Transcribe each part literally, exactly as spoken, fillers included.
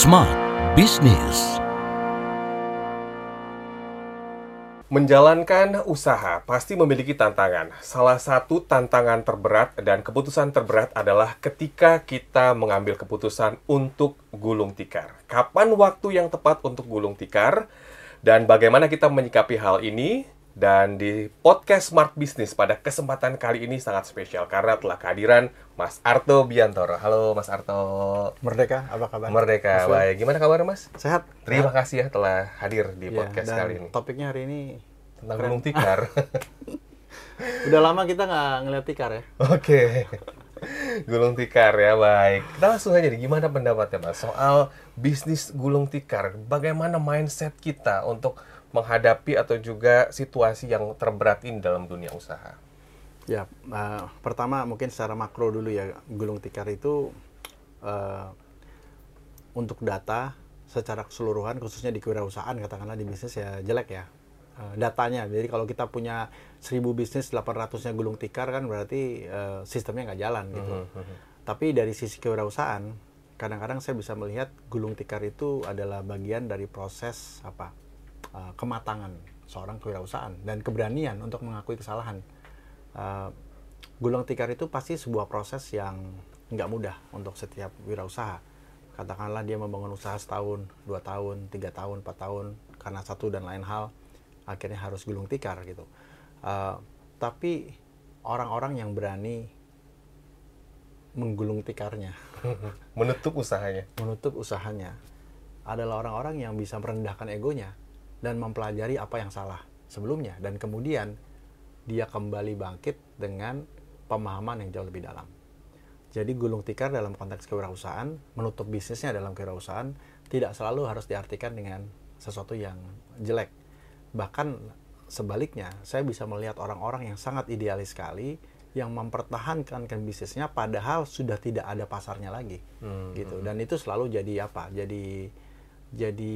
Smart Business. Menjalankan usaha pasti memiliki tantangan. Salah satu tantangan terberat dan keputusan terberat adalah ketika kita mengambil keputusan untuk gulung tikar. Kapan waktu yang tepat untuk gulung tikar? Dan bagaimana kita menyikapi hal ini? Dan di podcast Smart Business pada kesempatan kali ini sangat spesial karena telah kehadiran Mas Arto Biantoro. Halo Mas Arto. Merdeka, apa kabar? Merdeka, Mas, baik. Gimana kabar Mas? Sehat. Terima Sehat. kasih ya telah hadir di Ya, podcast dan kali ini. topiknya hari ini Tentang keren. gulung tikar. Udah lama kita nggak ngeliat tikar ya. Oke, gulung tikar ya, baik. Kita langsung aja nih, gimana pendapatnya Mas soal bisnis gulung tikar? Bagaimana mindset kita untuk menghadapi atau juga situasi yang terberat ini dalam dunia usaha? Ya, uh, pertama mungkin secara makro dulu ya, gulung tikar itu uh, untuk data secara keseluruhan, khususnya di kewirausahaan, katakanlah di bisnis ya jelek ya. Uh, datanya, jadi kalau kita punya seribu bisnis, delapan ratusnya gulung tikar kan berarti uh, sistemnya nggak jalan gitu. Mm-hmm. Tapi dari sisi kewirausahaan, kadang-kadang saya bisa melihat gulung tikar itu adalah bagian dari proses apa uh, kematangan seorang kewirausahaan dan keberanian untuk mengakui kesalahan. Uh, gulung tikar itu pasti sebuah proses yang nggak mudah untuk setiap wirausaha. Katakanlah dia membangun usaha setahun, dua tahun, tiga tahun, empat tahun, karena satu dan lain hal, akhirnya harus gulung tikar gitu. Uh, tapi orang-orang yang berani menggulung tikarnya, Menutup usahanya. menutup usahanya, adalah orang-orang yang bisa merendahkan egonya dan mempelajari apa yang salah sebelumnya, dan kemudian dia kembali bangkit dengan pemahaman yang jauh lebih dalam. Jadi gulung tikar dalam konteks kewirausahaan, menutup bisnisnya dalam kewirausahaan, tidak selalu harus diartikan dengan sesuatu yang jelek. Bahkan sebaliknya, saya bisa melihat orang-orang yang sangat idealis sekali, yang mempertahankan bisnisnya padahal sudah tidak ada pasarnya lagi, hmm, gitu. Dan itu selalu jadi apa? Jadi jadi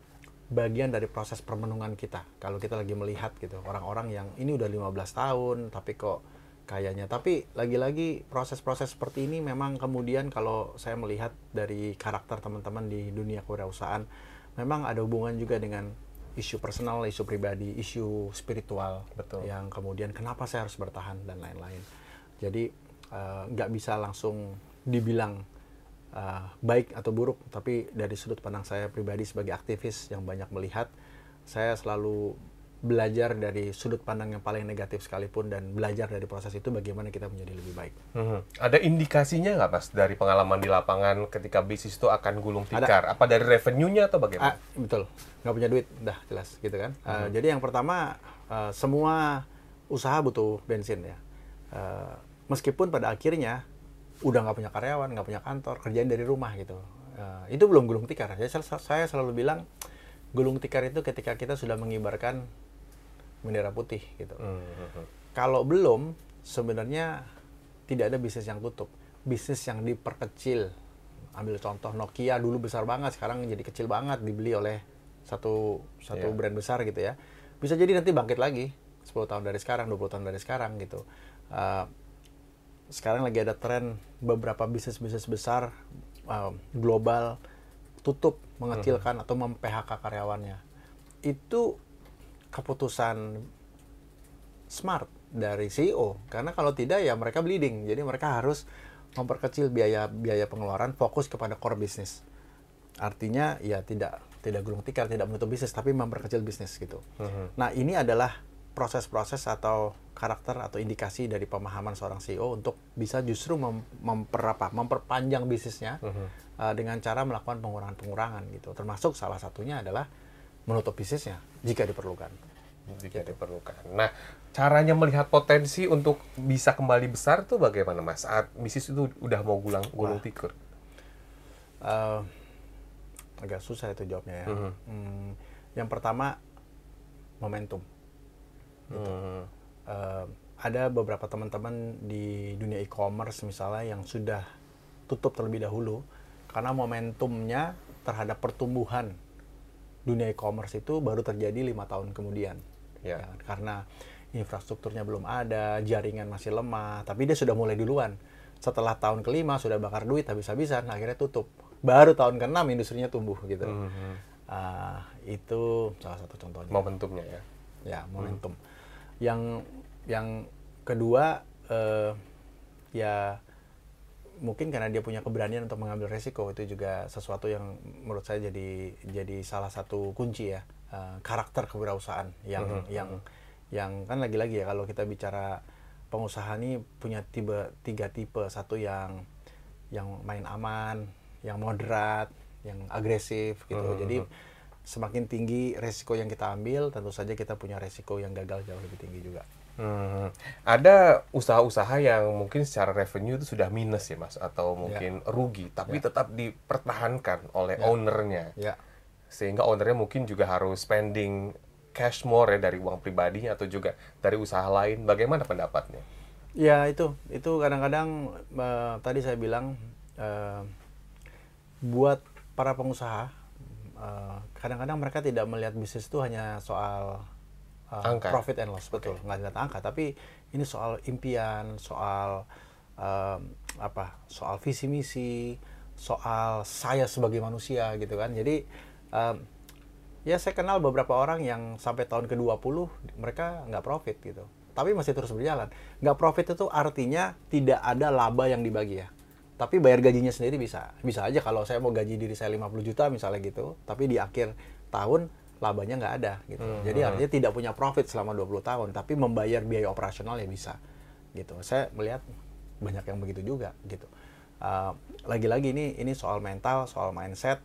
bagian dari proses permenungan kita. Kalau kita lagi melihat gitu, orang-orang yang ini udah lima belas tahun, tapi kok kayaknya. Tapi lagi-lagi proses-proses seperti ini memang kemudian kalau saya melihat dari karakter teman-teman di dunia kewirausahaan, memang ada hubungan juga dengan isu personal, isu pribadi, isu spiritual. Betul. Yang kemudian kenapa saya harus bertahan dan lain-lain. Jadi nggak uh, bisa langsung dibilang Uh, baik atau buruk, tapi dari sudut pandang saya pribadi sebagai aktivis yang banyak melihat, saya selalu belajar dari sudut pandang yang paling negatif sekalipun dan belajar dari proses itu bagaimana kita menjadi lebih baik. Hmm. Ada indikasinya nggak Mas dari pengalaman di lapangan ketika bisnis itu akan gulung tikar? Ada. Apa dari revenue-nya atau bagaimana? Ah, betul, nggak punya duit, dah jelas gitu kan. Hmm. Uh, jadi yang pertama, uh, semua usaha butuh bensin ya. Uh, meskipun pada akhirnya udah nggak punya karyawan, nggak punya kantor, kerjain dari rumah gitu. Uh, itu belum gulung tikar. Jadi saya selalu bilang, gulung tikar itu ketika kita sudah mengibarkan bendera putih gitu. Mm-hmm. Kalau belum, sebenarnya tidak ada bisnis yang tutup. Bisnis yang diperkecil. Ambil contoh Nokia dulu besar banget, sekarang jadi kecil banget, dibeli oleh satu satu yeah. brand besar gitu ya. Bisa jadi nanti bangkit lagi sepuluh tahun dari sekarang, dua puluh tahun dari sekarang gitu. Uh, Sekarang lagi ada tren beberapa bisnis-bisnis besar uh, global tutup, mengecilkan hmm. atau mem-P H K karyawannya. Itu keputusan smart dari C E O, karena kalau tidak ya mereka bleeding. Jadi mereka harus memperkecil biaya biaya pengeluaran, fokus kepada core bisnis. Artinya ya tidak tidak gulung tikar, tidak menutup bisnis, tapi memperkecil bisnis gitu. Hmm. Nah ini adalah proses-proses atau karakter atau indikasi dari pemahaman seorang C E O untuk bisa justru mem- memper, apa, memperpanjang bisnisnya uh-huh. uh, dengan cara melakukan pengurangan-pengurangan gitu. Termasuk salah satunya adalah menutup bisnisnya jika diperlukan. Jika gitu. diperlukan. Nah, caranya melihat potensi untuk bisa kembali besar tuh bagaimana Mas? Saat bisnis itu udah mau gulang gulung tikar. Uh, agak susah itu jawabnya ya. Uh-huh. Hmm, yang pertama momentum. Gitu. Hmm. Uh, ada beberapa teman-teman di dunia e-commerce misalnya yang sudah tutup terlebih dahulu karena momentumnya terhadap pertumbuhan dunia e-commerce itu baru terjadi lima tahun kemudian. Yeah. Ya, karena infrastrukturnya belum ada, jaringan masih lemah, tapi dia sudah mulai duluan. setelah tahun kelima sudah bakar duit habis-habisan, akhirnya tutup. Baru tahun keenam industrinya tumbuh gitu. Mm-hmm. Uh, itu salah satu contohnya. Momentumnya ya. Ya, momentum. Hmm. Yang yang kedua uh, ya mungkin karena dia punya keberanian untuk mengambil resiko, itu juga sesuatu yang menurut saya jadi jadi salah satu kunci ya, uh, karakter kewirausahaan yang uh-huh. yang yang kan lagi-lagi ya, kalau kita bicara pengusaha ini punya tipe tiga tipe, satu yang yang main aman, yang moderat, yang agresif gitu. Uh-huh. Jadi semakin tinggi resiko yang kita ambil, tentu saja kita punya resiko yang gagal jauh lebih tinggi juga. Hmm. Ada usaha-usaha yang mungkin secara revenue itu sudah minus ya Mas, atau mungkin ya. rugi, tapi ya. tetap dipertahankan oleh ya. ownernya, ya. sehingga ownernya mungkin juga harus spending cash more ya dari uang pribadinya atau juga dari usaha lain. Bagaimana pendapatnya? Ya itu, itu kadang-kadang uh, tadi saya bilang uh, buat para pengusaha, uh, kadang-kadang mereka tidak melihat bisnis itu hanya soal Uh, angka. Profit and loss, betul, okay. nggak lihat angka, tapi ini soal impian, soal um, apa, soal visi misi, soal saya sebagai manusia gitu kan. Jadi um, ya saya kenal beberapa orang yang sampai tahun ke dua puluh mereka nggak profit gitu, tapi masih terus berjalan. Nggak profit itu artinya tidak ada laba yang dibagi ya, tapi bayar gajinya sendiri bisa. Bisa aja kalau saya mau gaji diri saya lima puluh juta misalnya gitu, tapi di akhir tahun labanya nggak ada gitu. Hmm. Jadi artinya tidak punya profit selama dua puluh tahun, tapi membayar biaya operasional ya bisa gitu. Saya melihat banyak yang begitu juga gitu. Uh, lagi-lagi ini ini soal mental, soal mindset,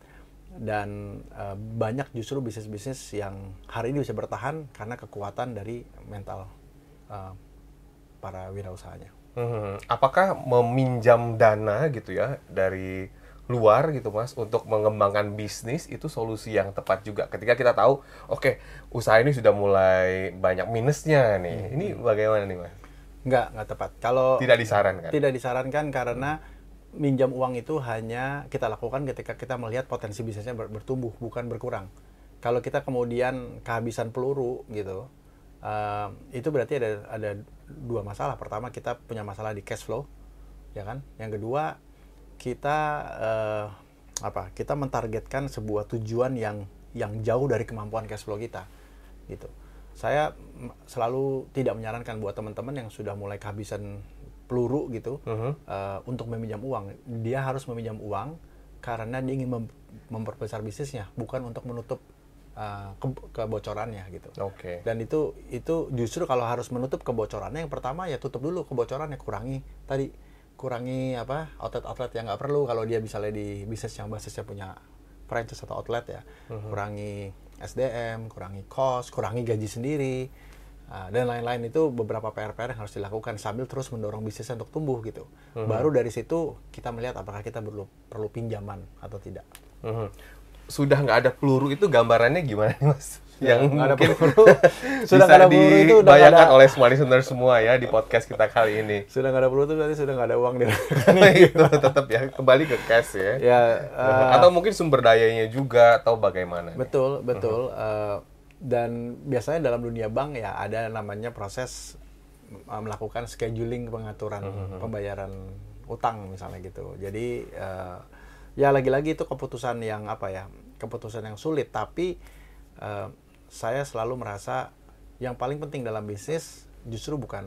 dan uh, banyak justru bisnis-bisnis yang hari ini bisa bertahan karena kekuatan dari mental uh, para wirausahanya. Hmm. Apakah meminjam dana gitu ya dari luar gitu Mas untuk mengembangkan bisnis itu solusi yang tepat juga ketika kita tahu oke okay, usaha ini sudah mulai banyak minusnya nih. Hmm. Ini bagaimana nih Mas? Enggak, enggak tepat. Kalau tidak disarankan. Tidak disarankan karena minjam uang itu hanya kita lakukan ketika kita melihat potensi bisnisnya bertumbuh, bukan berkurang. Kalau kita kemudian kehabisan peluru gitu, uh, itu berarti ada ada dua masalah. Pertama, kita punya masalah di cash flow, ya kan? Yang kedua, kita uh, apa kita mentargetkan sebuah tujuan yang yang jauh dari kemampuan cash flow kita gitu. Saya selalu tidak menyarankan buat teman-teman yang sudah mulai kehabisan peluru gitu uh-huh. uh, untuk meminjam uang. Dia harus meminjam uang karena dia ingin mem- memperbesar bisnisnya, bukan untuk menutup uh, ke- kebocorannya gitu. Okay. Dan itu itu justru kalau harus menutup kebocorannya, yang pertama ya tutup dulu kebocorannya, kurangi tadi kurangi apa outlet-outlet yang nggak perlu. Kalau dia misalnya di bisnis yang basisnya punya franchise atau outlet ya, uh-huh. kurangi S D M, kurangi cost, kurangi gaji sendiri, uh, dan lain-lain. Itu beberapa P R P R yang harus dilakukan sambil terus mendorong bisnisnya untuk tumbuh gitu. Uh-huh. Baru dari situ kita melihat apakah kita perlu perlu pinjaman atau tidak. Uh-huh. Sudah nggak ada peluru itu gambarannya gimana nih Mas? Ya, yang ada mungkin peluru. Sudah bisa ada peluru itu dibayangkan oleh semua listener semua ya di podcast kita kali ini. Sudah nggak ada peluru itu berarti sudah nggak ada uang di itu tetap ya kembali ke cash ya. Ya uh, atau mungkin sumber dayanya juga atau bagaimana? Betul nih? betul. Uh-huh. Uh, dan biasanya dalam dunia bank ya ada namanya proses uh, melakukan scheduling pengaturan uh-huh. pembayaran utang misalnya gitu. Jadi uh, ya lagi-lagi itu keputusan yang apa ya keputusan yang sulit, tapi uh, saya selalu merasa yang paling penting dalam bisnis justru bukan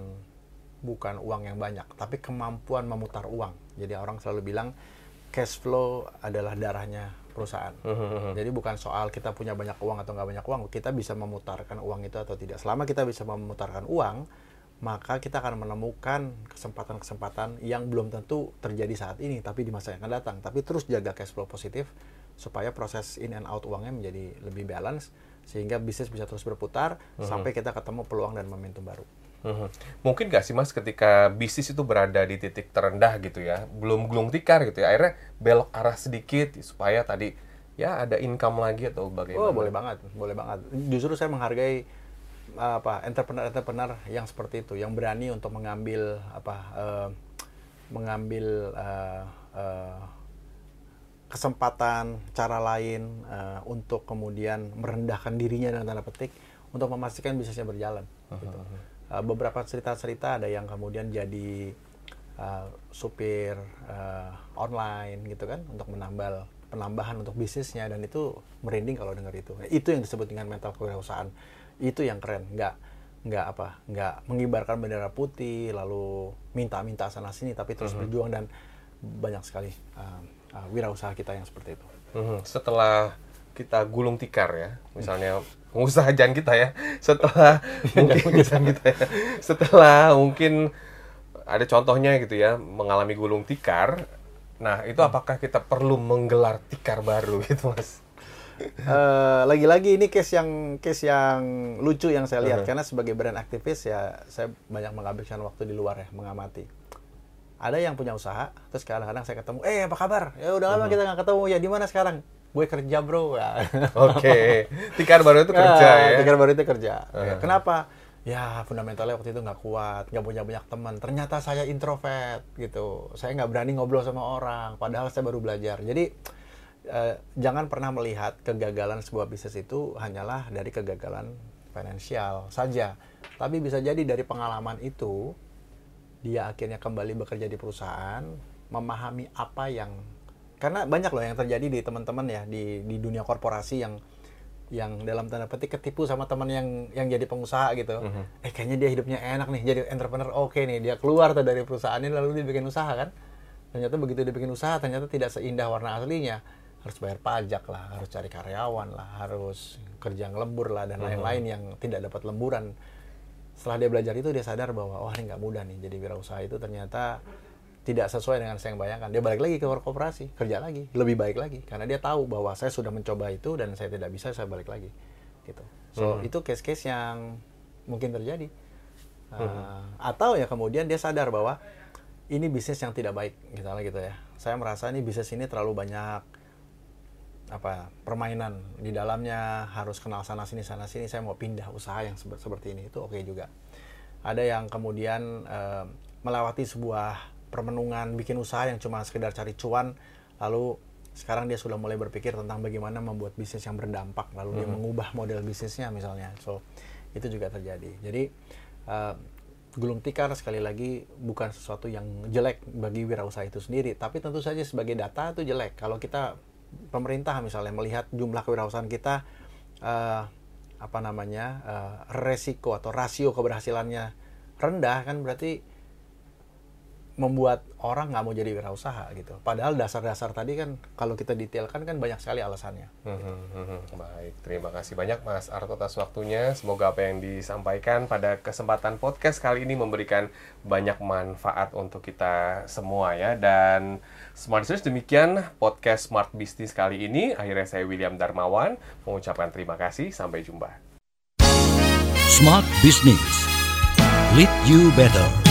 bukan uang yang banyak, tapi kemampuan memutar uang. Jadi orang selalu bilang cash flow adalah darahnya perusahaan. Uh-huh. Jadi bukan soal kita punya banyak uang atau nggak banyak uang, kita bisa memutarkan uang itu atau tidak. Selama kita bisa memutarkan uang, maka kita akan menemukan kesempatan-kesempatan yang belum tentu terjadi saat ini, tapi di masa yang akan datang. Tapi terus jaga cash flow positif supaya proses in and out uangnya menjadi lebih balance, sehingga bisnis bisa terus berputar uh-huh. sampai kita ketemu peluang dan momentum baru. Uh-huh. Mungkin nggak sih Mas ketika bisnis itu berada di titik terendah gitu ya, belum gulung tikar gitu ya, akhirnya belok arah sedikit supaya tadi ya ada income lagi atau bagaimana? Oh boleh banget, boleh banget. Justru saya menghargai apa entrepreneur-entrepreneur yang seperti itu, yang berani untuk mengambil apa uh, mengambil uh, uh, kesempatan cara lain uh, untuk kemudian merendahkan dirinya dengan tanda petik untuk memastikan bisnisnya berjalan. Uh-huh. Gitu. Uh, beberapa cerita-cerita ada yang kemudian jadi uh, supir uh, online gitu kan, untuk menambal penambahan untuk bisnisnya, dan itu merinding kalau dengar itu. Itu yang disebut dengan mental kewirausahaan. Itu yang keren, nggak nggak apa, nggak mengibarkan bendera putih lalu minta-minta sana sini, tapi terus mm-hmm. berjuang, dan banyak sekali uh, uh, wirausaha kita yang seperti itu. Mm-hmm. Setelah kita gulung tikar ya, misalnya pengusaha jan kita ya, setelah mungkin kita ya, setelah mungkin ada contohnya gitu ya, mengalami gulung tikar, nah itu apakah kita perlu menggelar tikar baru gitu Mas? Uh, lagi-lagi ini case yang case yang lucu yang saya lihat, uh-huh. karena sebagai brand aktivis ya saya banyak menghabiskan waktu di luar ya, mengamati. Ada yang punya usaha, terus kadang-kadang saya ketemu, eh apa kabar? Ya udah lama uh-huh. kita nggak ketemu, ya di mana sekarang? Gue kerja bro. Ya. Oke, okay. Tikar baru itu kerja ya? ya? Tikar baru itu kerja. Uh-huh. Ya, kenapa? Ya fundamentalnya waktu itu nggak kuat, nggak punya banyak teman. Ternyata saya introvert gitu. Saya nggak berani ngobrol sama orang, padahal saya baru belajar. Jadi eh, jangan pernah melihat kegagalan sebuah bisnis itu hanyalah dari kegagalan finansial saja. Tapi bisa jadi dari pengalaman itu, dia akhirnya kembali bekerja di perusahaan, memahami apa yang... Karena banyak loh yang terjadi di teman-teman ya, di di dunia korporasi yang yang dalam tanda petik ketipu sama teman yang yang jadi pengusaha gitu. Uh-huh. Eh kayaknya dia hidupnya enak nih, jadi entrepreneur oke nih. Dia keluar tuh dari perusahaan ini lalu dia bikin usaha kan. Ternyata begitu dia bikin usaha, ternyata tidak seindah warna aslinya. Harus bayar pajak lah, harus cari karyawan lah, harus kerja ngelembur lah, dan uh-huh. lain-lain yang tidak dapat lemburan. Setelah dia belajar itu, dia sadar bahwa wah ini nggak mudah nih. Jadi wirausaha itu ternyata tidak sesuai dengan saya yang bayangkan. Dia balik lagi ke korporasi, kerja lagi, lebih baik lagi. Karena dia tahu bahwa saya sudah mencoba itu dan saya tidak bisa, saya balik lagi. Gitu. So, hmm. itu case-case yang mungkin terjadi. Uh, hmm. Atau ya kemudian dia sadar bahwa ini bisnis yang tidak baik, misalnya gitu ya. Saya merasa ini bisnis ini terlalu banyak apa permainan di dalamnya, harus kenal sana sini sana sini, saya mau pindah usaha yang se- seperti ini, itu oke okay juga. Ada yang kemudian uh, melewati sebuah permenungan, bikin usaha yang cuma sekedar cari cuan, lalu sekarang dia sudah mulai berpikir tentang bagaimana membuat bisnis yang berdampak, lalu hmm. dia mengubah model bisnisnya misalnya. So itu juga terjadi. Jadi uh, gulung tikar sekali lagi bukan sesuatu yang jelek bagi wirausaha itu sendiri, tapi tentu saja sebagai data itu jelek. Kalau kita pemerintah misalnya melihat jumlah kewirausahaan kita, uh, apa namanya uh, resiko atau rasio keberhasilannya rendah, kan berarti membuat orang nggak mau jadi wirausaha gitu. Padahal dasar-dasar tadi kan kalau kita detailkan kan banyak sekali alasannya. Hmm, hmm, baik, terima kasih banyak Mas Arto atas waktunya. Semoga apa yang disampaikan pada kesempatan podcast kali ini memberikan banyak manfaat untuk kita semua ya. Dan Smart Business, demikian podcast Smart Business kali ini. Akhirnya saya William Darmawan mengucapkan terima kasih. Sampai jumpa. Smart Business. Lead you better.